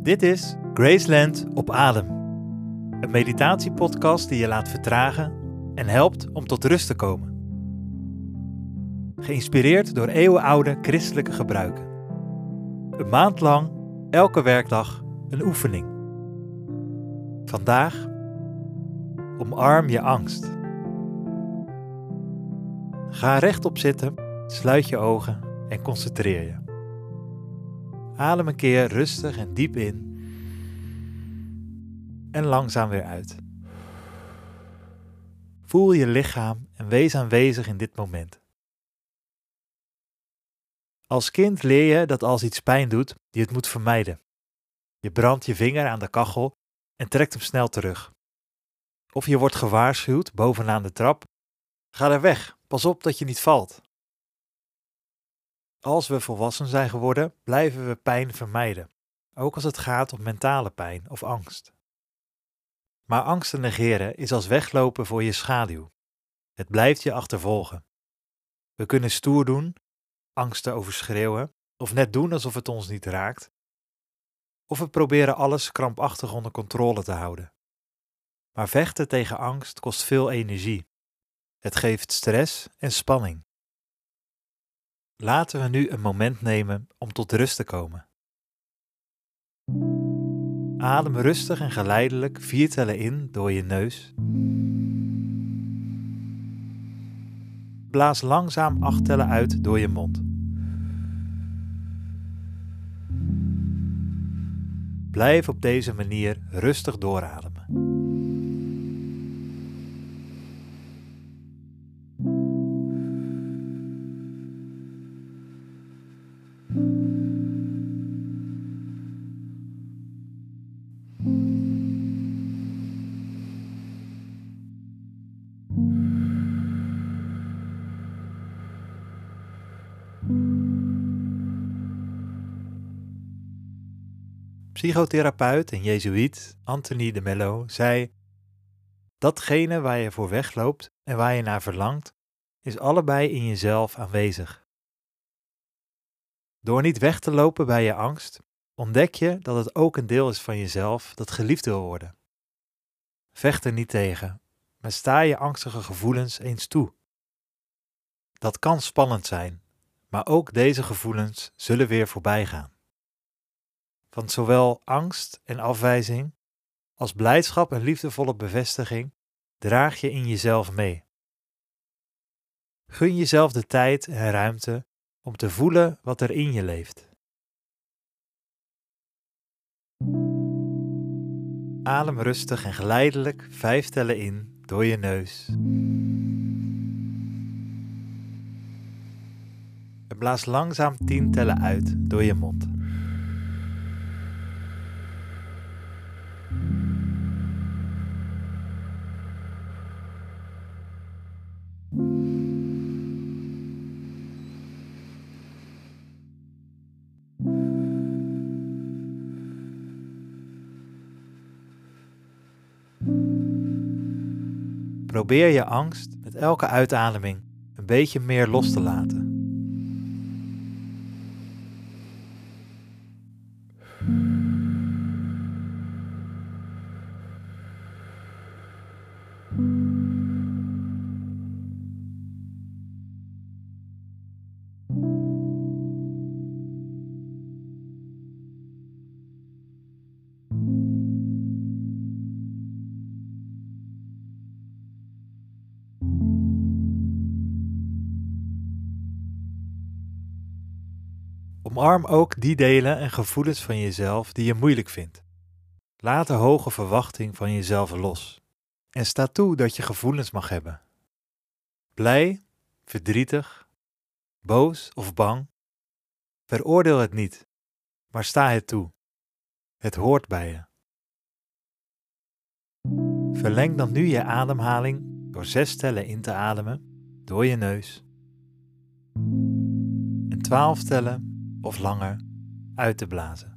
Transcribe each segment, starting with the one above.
Dit is Graceland op Adem. Een meditatiepodcast die je laat vertragen en helpt om tot rust te komen. Geïnspireerd door eeuwenoude christelijke gebruiken. Een maand lang, elke werkdag, een oefening. Vandaag, omarm je angst. Ga rechtop zitten, sluit je ogen en concentreer je. Adem een keer rustig en diep in en langzaam weer uit. Voel je lichaam en wees aanwezig in dit moment. Als kind leer je dat als iets pijn doet, je het moet vermijden. Je brandt je vinger aan de kachel en trekt hem snel terug. Of je wordt gewaarschuwd bovenaan de trap. Ga er weg, pas op dat je niet valt. Als we volwassen zijn geworden, blijven we pijn vermijden, ook als het gaat om mentale pijn of angst. Maar angsten negeren is als weglopen voor je schaduw. Het blijft je achtervolgen. We kunnen stoer doen, angsten overschreeuwen of net doen alsof het ons niet raakt. Of we proberen alles krampachtig onder controle te houden. Maar vechten tegen angst kost veel energie. Het geeft stress en spanning. Laten we nu een moment nemen om tot rust te komen. Adem rustig en geleidelijk 4 tellen in door je neus. Blaas langzaam 8 tellen uit door je mond. Blijf op deze manier rustig doorademen. Psychotherapeut en jezuïet Anthony de Mello zei: datgene waar je voor wegloopt en waar je naar verlangt, is allebei in jezelf aanwezig. Door niet weg te lopen bij je angst, ontdek je dat het ook een deel is van jezelf dat geliefd wil worden. Vecht er niet tegen, maar sta je angstige gevoelens eens toe. Dat kan spannend zijn, maar ook deze gevoelens zullen weer voorbij gaan. Van zowel angst en afwijzing als blijdschap en liefdevolle bevestiging draag je in jezelf mee. Gun jezelf de tijd en ruimte om te voelen wat er in je leeft. Adem rustig en geleidelijk 5 tellen in door je neus. En blaas langzaam 10 tellen uit door je mond. Probeer je angst met elke uitademing een beetje meer los te laten. Omarm ook die delen en gevoelens van jezelf die je moeilijk vindt. Laat de hoge verwachting van jezelf los en sta toe dat je gevoelens mag hebben. Blij, verdrietig, boos of bang. Veroordeel het niet, maar sta het toe. Het hoort bij je. Verleng dan nu je ademhaling door 6 tellen in te ademen door je neus en 12 tellen of langer uit te blazen.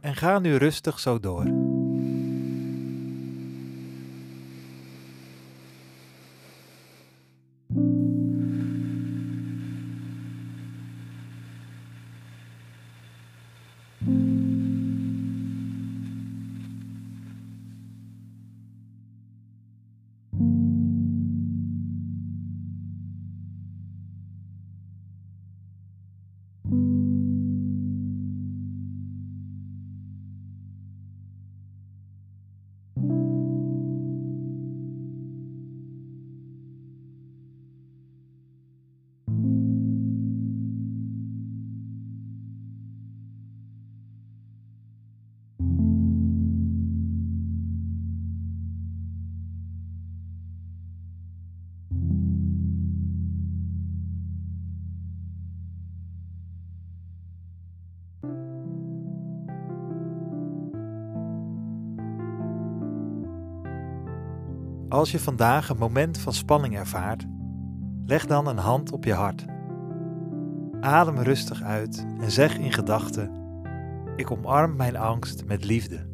en ga nu rustig zo door. Als je vandaag een moment van spanning ervaart, leg dan een hand op je hart. Adem rustig uit en zeg in gedachten: ik omarm mijn angst met liefde.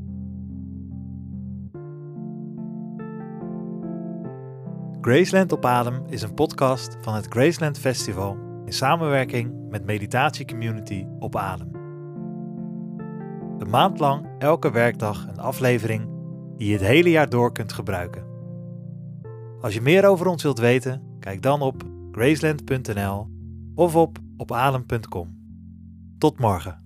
Graceland op Adem is een podcast van het Graceland Festival in samenwerking met meditatiecommunity Op Adem. Een maand lang elke werkdag een aflevering die je het hele jaar door kunt gebruiken. Als je meer over ons wilt weten, kijk dan op graceland.nl of op opadem.com. Tot morgen.